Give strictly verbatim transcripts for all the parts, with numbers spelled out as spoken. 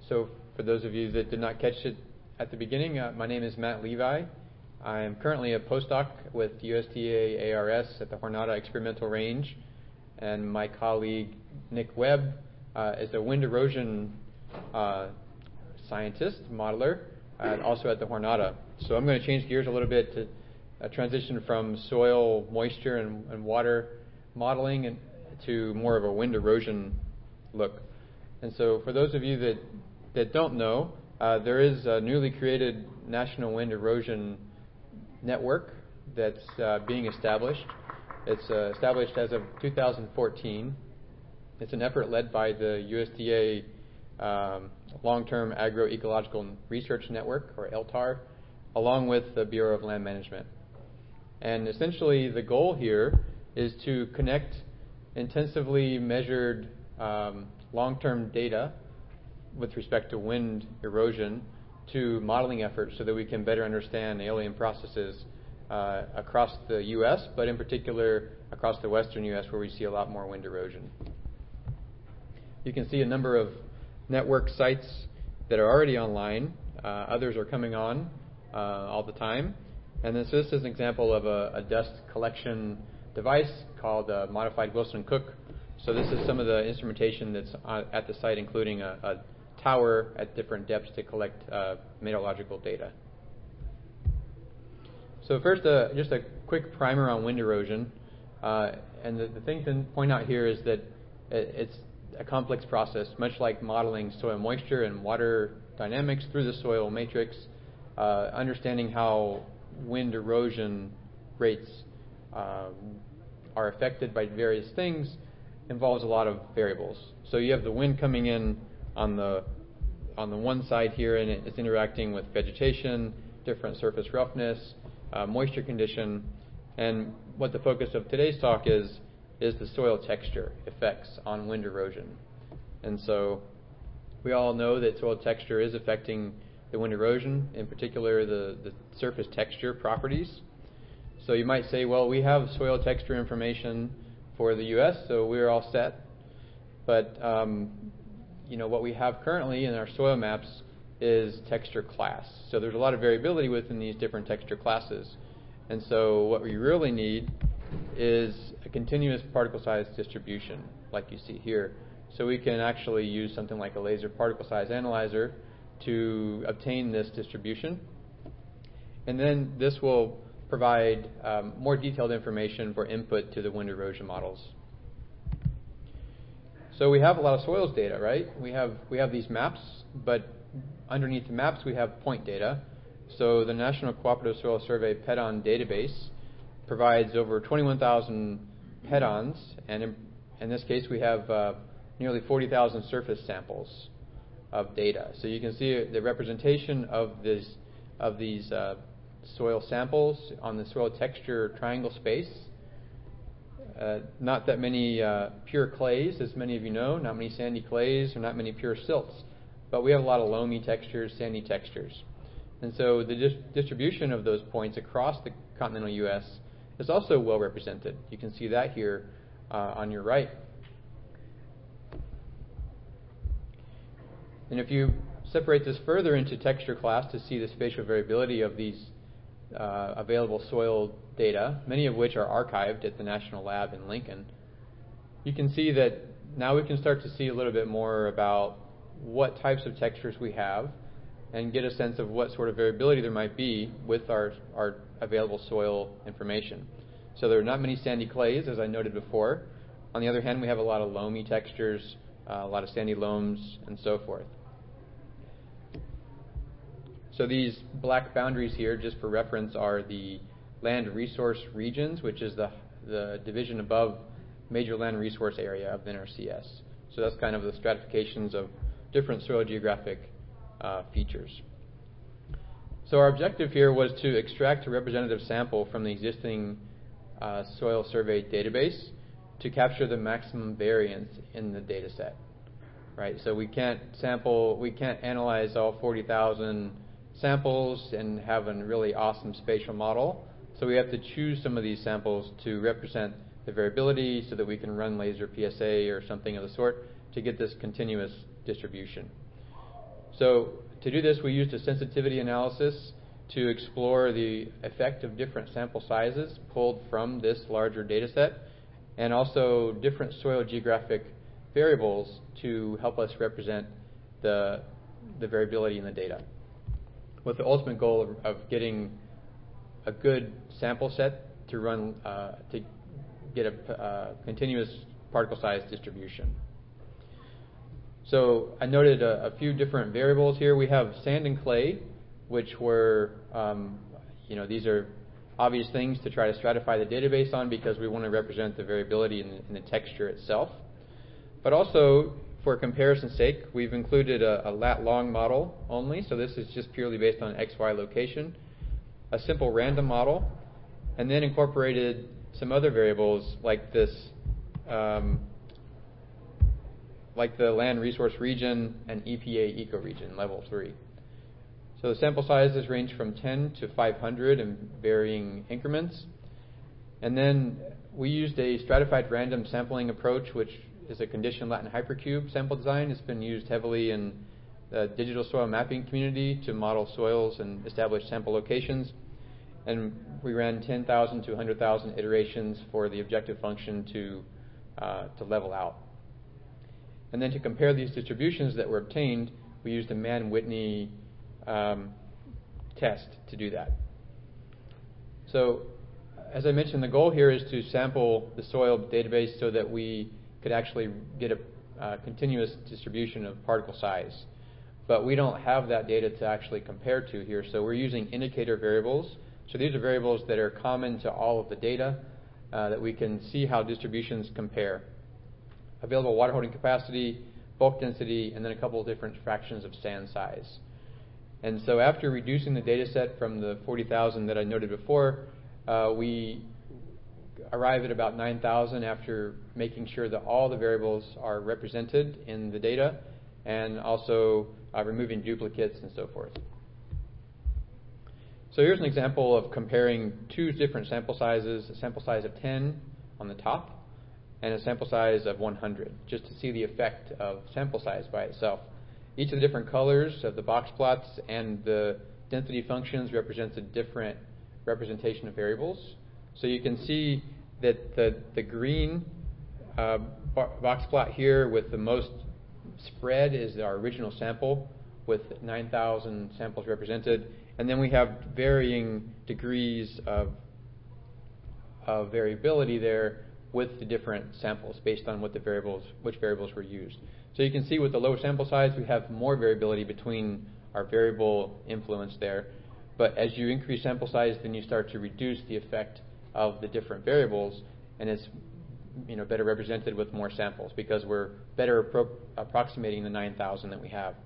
So for those of you that did not catch it at the beginning, uh, my name is Matt Levi. I am currently a postdoc with U S D A A R S at the Jornada Experimental Range, and my colleague Nick Webb uh, is a wind erosion uh, scientist, modeler, uh, also at the Jornada. So I'm going to change gears a little bit to uh, transition from soil moisture and, and water modeling and to more of a wind erosion look. And so for those of you that, that don't know, uh, there is a newly created National Wind Erosion Network that's uh, being established. It's uh, established as of two thousand fourteen. It's an effort led by the U S D A um, Long-Term Agroecological Research Network, or L T A R, along with the Bureau of Land Management. And essentially the goal here is to connect intensively measured um, long-term data with respect to wind erosion to modeling efforts so that we can better understand alien processes uh, across the U S, but in particular across the western U S where we see a lot more wind erosion. You can see a number of network sites that are already online. Uh, others are coming on uh, all the time. And this, this is an example of a, a dust collection device called uh, Modified Wilson-Cook. So this is some of the instrumentation that's on, at the site, including a, a tower at different depths to collect uh, meteorological data. So first, uh, just a quick primer on wind erosion. Uh, and the, the thing to point out here is that it, it's a complex process, much like modeling soil moisture and water dynamics through the soil matrix. Uh, understanding how wind erosion rates uh, are affected by various things involves a lot of variables. So you have the wind coming in on the on the one side here, and it's interacting with vegetation, different surface roughness, uh, moisture condition, and what the focus of today's talk is is the soil texture effects on wind erosion. And so we all know that soil texture is affecting the wind erosion, in particular the, the surface texture properties. So you might say, well, we have soil texture information for the U S, so we're all set. But um, you know, what we have currently in our soil maps is texture class. So there's a lot of variability within these different texture classes. And so what we really need is a continuous particle size distribution, like you see here. So we can actually use something like a laser particle size analyzer to obtain this distribution. And then this will provide um, more detailed information for input to the wind erosion models. So we have a lot of soils data, right? We have we have these maps, but underneath the maps we have point data. So the National Cooperative Soil Survey PEDON database provides over twenty-one thousand PEDONs, and in, in this case we have uh, nearly forty thousand surface samples of data. So you can see the representation of this of these uh, soil samples on the soil texture triangle space. Uh, not that many uh, pure clays, as many of you know, not many sandy clays, or not many pure silts, but we have a lot of loamy textures, sandy textures. And so the dis- distribution of those points across the continental U S is also well represented. You can see that here uh, on your right. And if you separate this further into texture class to see the spatial variability of these uh, available soil data, many of which are archived at the National Lab in Lincoln, you can see that now we can start to see a little bit more about what types of textures we have and get a sense of what sort of variability there might be with our, our available soil information. So there are not many sandy clays, as I noted before. On the other hand, we have a lot of loamy textures, uh, a lot of sandy loams, and so forth. So these black boundaries here, just for reference, are the land resource regions, which is the, the division above major land resource area of the N R C S. So that's kind of the stratifications of different soil geographic uh, features. So our objective here was to extract a representative sample from the existing uh, soil survey database to capture the maximum variance in the data set. Right? So we can't sample, we can't analyze all forty thousand samples and have a really awesome spatial model. So we have to choose some of these samples to represent the variability so that we can run laser P S A or something of the sort to get this continuous distribution. So to do this, we used a sensitivity analysis to explore the effect of different sample sizes pulled from this larger data set, and also different soil geographic variables to help us represent the, the variability in the data, with the ultimate goal of, of getting a good sample set to run uh, to get a uh, continuous particle size distribution. So I noted a, a few different variables here. We have sand and clay, which were, um, you know, these are obvious things to try to stratify the database on because we want to represent the variability in the, in the texture itself. But also, for comparison's sake, we've included a, a lat long model only, so this is just purely based on X Y location, a simple random model, and then incorporated some other variables like this, um, like the land resource region and E P A ecoregion, level three. So the sample sizes range from ten to five hundred in varying increments. And then we used a stratified random sampling approach, which is a conditioned Latin hypercube sample design. It's been used heavily in the digital soil mapping community to model soils and establish sample locations. And we ran ten thousand to one hundred thousand iterations for the objective function to, uh, to level out. And then to compare these distributions that were obtained, we used a Mann-Whitney um, test to do that. So, as I mentioned, the goal here is to sample the soil database so that we could actually get a uh, continuous distribution of particle size. But we don't have that data to actually compare to here, so we're using indicator variables. So these are variables that are common to all of the data uh, that we can see how distributions compare. Available water holding capacity, bulk density, and then a couple of different fractions of sand size. And so after reducing the data set from the forty thousand that I noted before, uh, we arrive at about nine thousand after making sure that all the variables are represented in the data and also uh, removing duplicates and so forth. So here's an example of comparing two different sample sizes, a sample size of ten on the top and a sample size of one hundred, just to see the effect of sample size by itself. Each of the different colors of the box plots and the density functions represents a different representation of variables. So you can see that the, the green uh, box plot here with the most spread is our original sample with nine thousand samples represented. And then we have varying degrees of, of variability there with the different samples based on what the variables, which variables were used. So you can see with the lower sample size, we have more variability between our variable influence there. But as you increase sample size, then you start to reduce the effect of the different variables, and it's you know better represented with more samples because we're better appro- approximating the nine thousand that we have.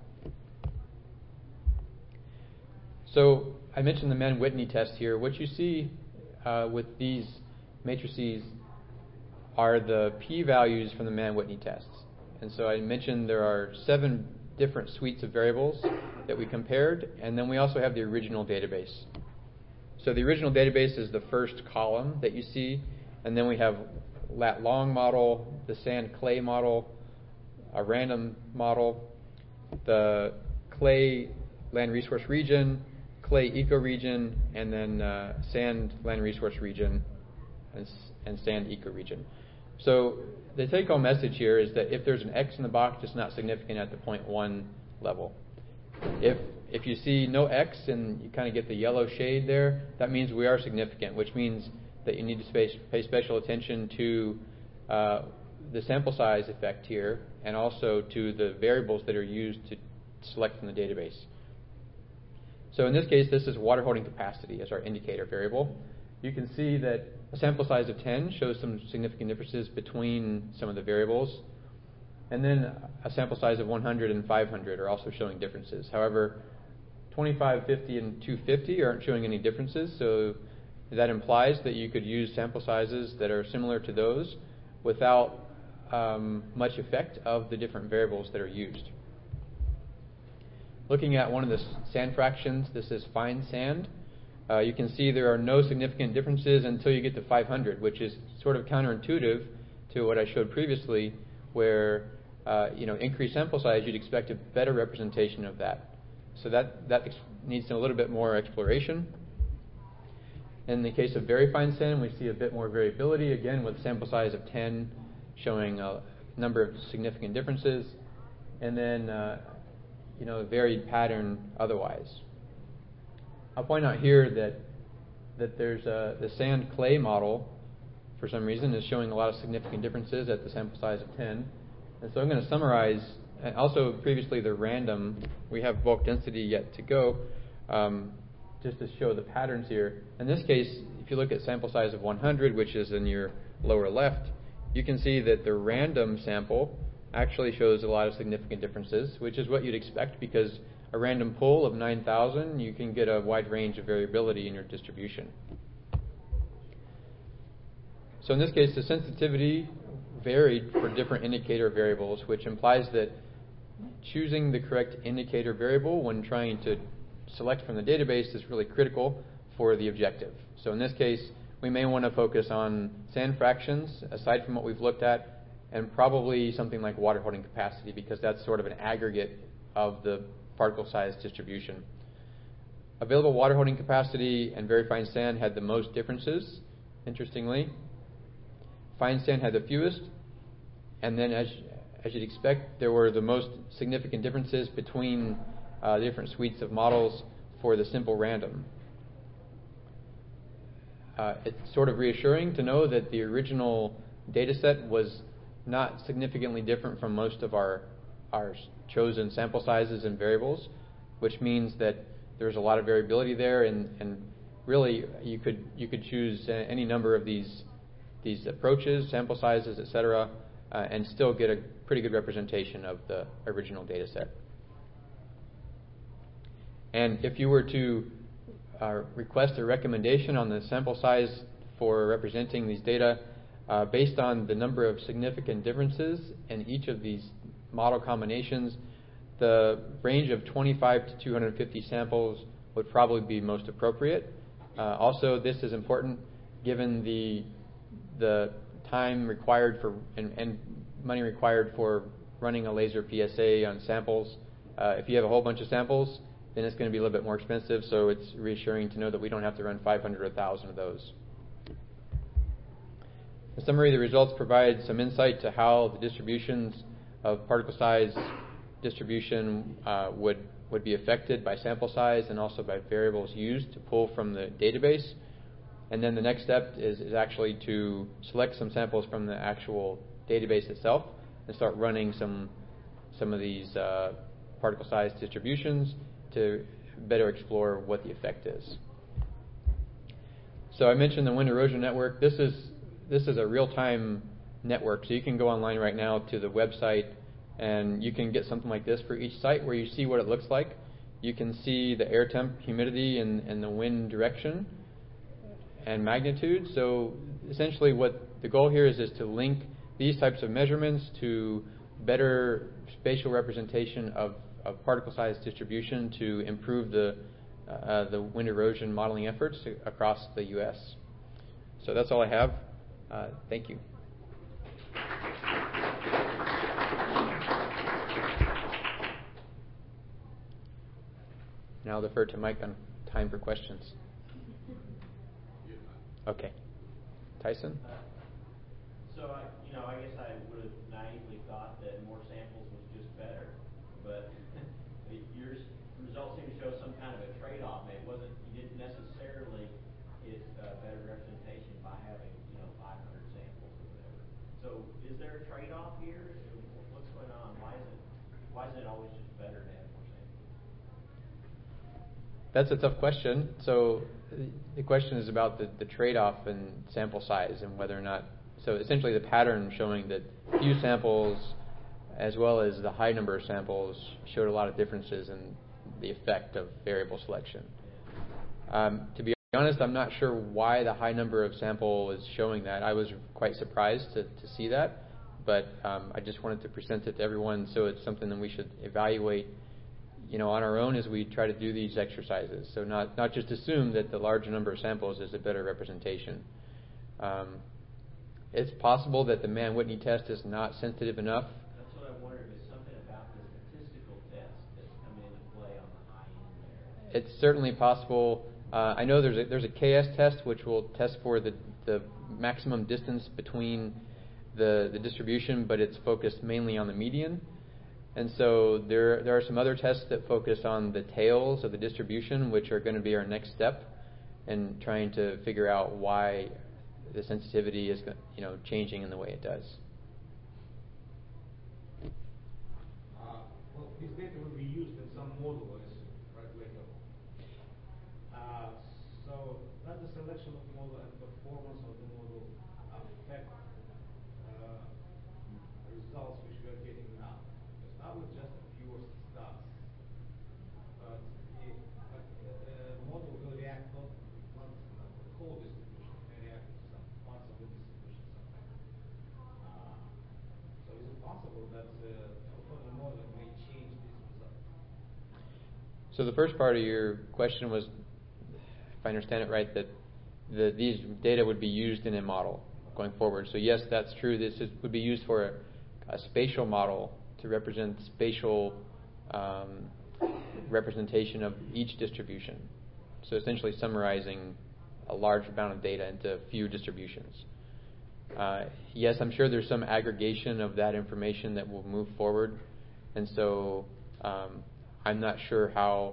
So I mentioned the Mann-Whitney test here. What you see uh, with these matrices are the p-values from the Mann-Whitney tests. And so I mentioned there are seven different suites of variables that we compared, and then we also have the original database. So the original database is the first column that you see, and then we have lat long model, the sand clay model, a random model, the clay land resource region, clay ecoregion, and then uh, sand land resource region and, and sand ecoregion. So the take-home message here is that if there's an X in the box, it's not significant at the zero point one level. If if you see no X and you kind of get the yellow shade there, that means we are significant, which means that you need to space, pay special attention to uh, the sample size effect here and also to the variables that are used to select from the database. So in this case, this is water holding capacity as our indicator variable. You can see that a sample size of ten shows some significant differences between some of the variables. And then a sample size of one hundred and five hundred are also showing differences. However, twenty-five, fifty, and two hundred fifty aren't showing any differences, so that implies that you could use sample sizes that are similar to those without um, much effect of the different variables that are used. Looking at one of the sand fractions, this is fine sand. Uh, you can see there are no significant differences until you get to five hundred, which is sort of counterintuitive to what I showed previously, where uh, you know, increased sample size, you'd expect a better representation of that. So that, that ex- needs a little bit more exploration. In the case of very fine sand, we see a bit more variability, again with sample size of ten, showing a number of significant differences, and then uh, you know, a varied pattern otherwise. I'll point out here that that there's a, the sand clay model, for some reason, is showing a lot of significant differences at the sample size of ten. And so I'm going to summarize, and also previously the random, we have bulk density yet to go, um, just to show the patterns here. In this case, if you look at sample size of one hundred, which is in your lower left, you can see that the random sample actually shows a lot of significant differences, which is what you'd expect, because a random pool of nine thousand, you can get a wide range of variability in your distribution. So in this case, the sensitivity varied for different indicator variables, which implies that choosing the correct indicator variable when trying to select from the database is really critical for the objective. So in this case, we may want to focus on sand fractions, aside from what we've looked at, and probably something like water holding capacity, because that's sort of an aggregate of the particle size distribution. Available water holding capacity and very fine sand had the most differences, interestingly. Fine sand had the fewest, and then as, as you'd expect, there were the most significant differences between uh, different suites of models for the simple random. Uh, it's sort of reassuring to know that the original data set was not significantly different from most of our, our chosen sample sizes and variables, which means that there's a lot of variability there, and, and really you could you could choose any number of these these approaches, sample sizes, et cetera, uh, and still get a pretty good representation of the original data set. And if you were to uh, request a recommendation on the sample size for representing these data, uh, based on the number of significant differences in each of these model combinations, the range of twenty-five to two hundred fifty samples would probably be most appropriate. Uh, also, this is important given the the time required for and, and money required for running a laser P S A on samples. Uh, if you have a whole bunch of samples, then it's going to be a little bit more expensive, so it's reassuring to know that we don't have to run five hundred or one thousand of those. In summary, the results provide some insight to how the distributions of particle size distribution uh, would, would be affected by sample size and also by variables used to pull from the database. And then the next step is, is actually to select some samples from the actual database itself and start running some, some of these uh, particle size distributions to better explore what the effect is. So I mentioned the wind erosion network. This is, this is a real-time network, so you can go online right now to the website and you can get something like this for each site where you see what it looks like. You can see the air temp, humidity, and, and the wind direction and magnitude. So essentially what the goal here is, is to link these types of measurements to better spatial representation of, of particle size distribution to improve the, uh, the wind erosion modeling efforts across the U S. So that's all I have. Uh, thank you. Now I'll defer to Mike on time for questions. Okay. Tyson? Uh, so, I, you know, I guess I would have naively thought that more samples was just better, but your results seem to show some kind of a trade-off. It wasn't, you didn't necessarily get uh, better representation by having, you know, five hundred samples or whatever. So, is there a trade-off here? What's going on? Why is it, why is it always just better to have more samples? That's a tough question. So the question is about the, the trade-off in sample size and whether or not, so essentially the pattern showing that few samples as well as the high number of samples showed a lot of differences in the effect of variable selection. Um, to be honest, I'm not sure why the high number of sample is showing that. I was quite surprised to, to see that, but um, I just wanted to present it to everyone so it's something that we should evaluate, you know, on our own as we try to do these exercises. So not, not just assume that the larger number of samples is a better representation. Um, it's possible that the Mann-Whitney test is not sensitive enough. That's what I wondered. it's certainly possible. Uh, I know there's a, there's a K S test which will test for the, the maximum distance between the, the distribution, but it's focused mainly on the median. And so there there are some other tests that focus on the tails of the distribution, which are going to be our next step in trying to figure out why the sensitivity is, you know, changing in the way it does. Uh, well, this data will be used in some model, I assume, right, later. Uh, so does the selection of model and performance of the model affect uh, results which we are getting now? Because now it's just a pure stats. But it, but the, the model will react not, not, not to the whole distribution, it may react to some parts of the distribution sometimes. Uh, so is it possible that uh, the model may change these results? So the first part of your question was, if I understand it right, that the, these data would be used in a model going forward. So yes, that's true. This is, would be used for a, a spatial model to represent spatial um, representation of each distribution. So essentially summarizing a large amount of data into few distributions. Uh, yes, I'm sure there's some aggregation of that information that will move forward. And so um, I'm not sure how.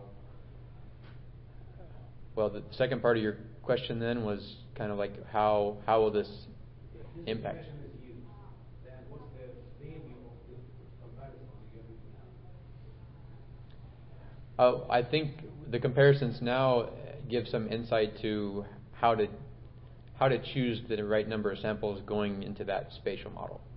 Well, the second part of your question then was kind of like how how will this If impact? this expression is used, then what's the value of the comparisons you're looking at? Uh, I think the comparisons now give some insight to how to how to choose the right number of samples going into that spatial model.